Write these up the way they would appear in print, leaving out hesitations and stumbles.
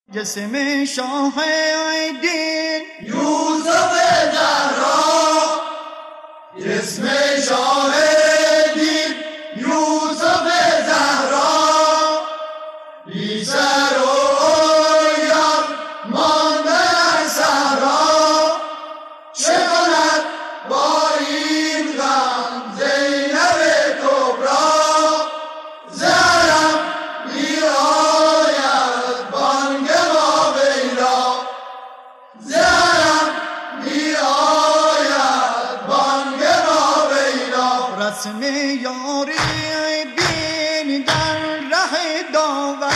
جسم شاه دین یوسف زهرا، جسم شاه دین یوسف زهرا، بی سر و یار مانده در صحرا. چه کند با این غم زینب کبری؟ زهرم می آید بانگ واویلا، زهرم می آید بانگ واویلا. رسم یاری بین در ره داور،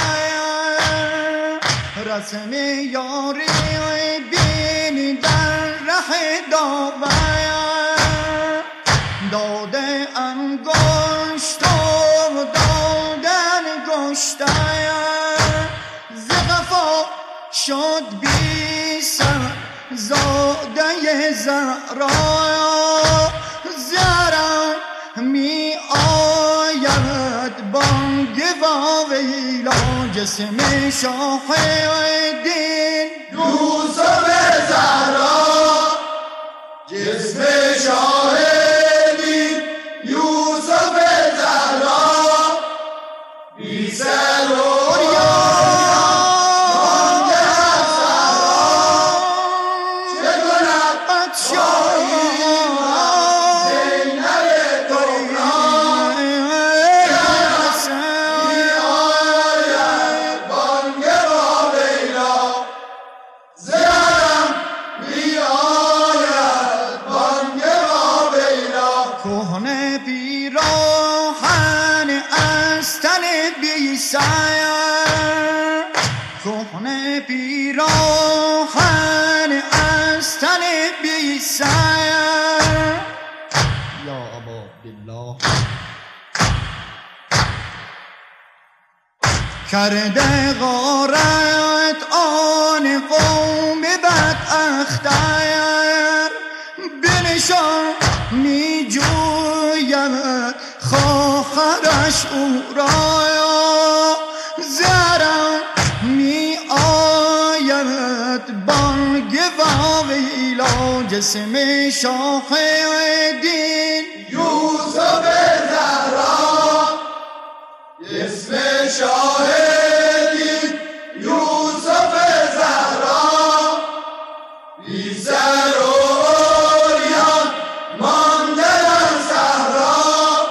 رسم یاری بین در ره داور. داده انگشت و دادن گشتر، ز قفا شد بی سر زاده زهرا. زهرم می آید بانگ واویلا، جسم شاه دین یوسف زهرا، جسم شاه دین یوسف زهرا، بی سر و مانده در صحرا. چه کند با این غم زینب کبری؟ زهرم می آید بانگ واویلا، زهرم می آید بانگ واویلا. کهنه پیراهن از تن بی سر، کهنه پیراهن از تن بی سر. یا ابا عبدالله کرده غارت آن قوم بد اختر، بنشان می جوید خواهرش او را. زهرم می آید بانگ واویلا، جسم شاه دین یوسف زهرا، جسم شاه دین یوسف زهرا، بی سر و عریان مانده در صحرا.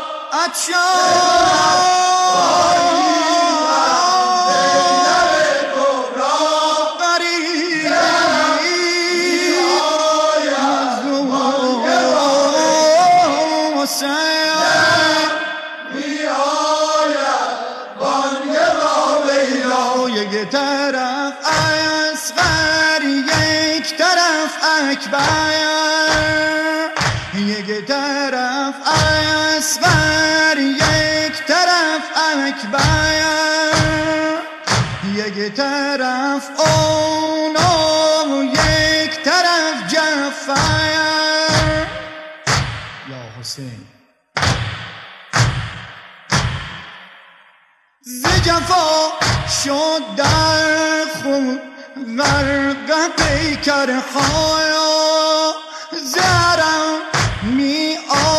یک طرف اصغر یک طرف اکبر، یک طرف اصغر یک طرف اکبر، یک طرف اون و یک طرف جعفر. یا حسین ز جفا شد در خود غرق پیکرها. زهرم می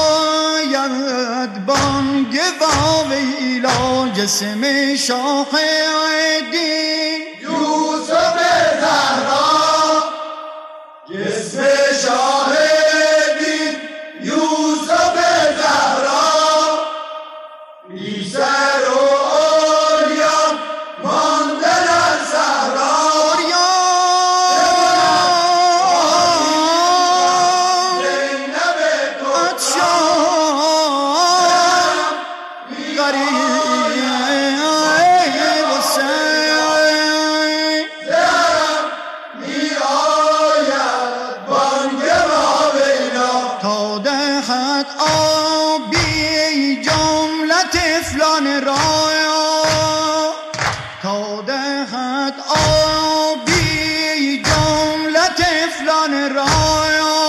آید بانگ واویلا، جسم شاه دین یوسف زهرا، جسم شاه دین یوسف زهرا، بی سر و عریان مانده در صحرا. زینب کبری زهرم می آید بانگ واویلا، تا دهد آبی جمله طفلان را، تا دهد آبی جمله طفلان را.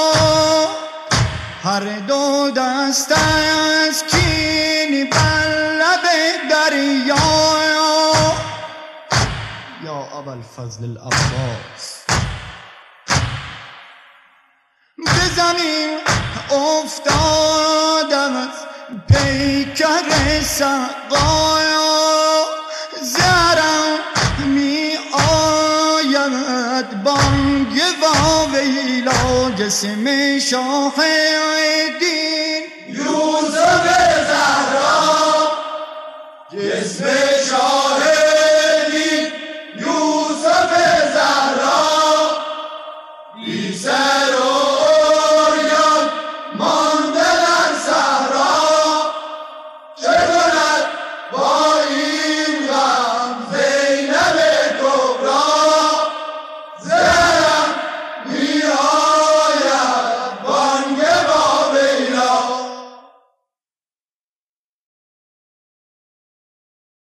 هر دو دست از کین بر لب دریا. یا یا ابوالفضل العباس. به زمین افتادم از پیکر سقایا، زرم می آید بانگ واویلا، جسم شاه دین یوسف زهرا، جسم شاه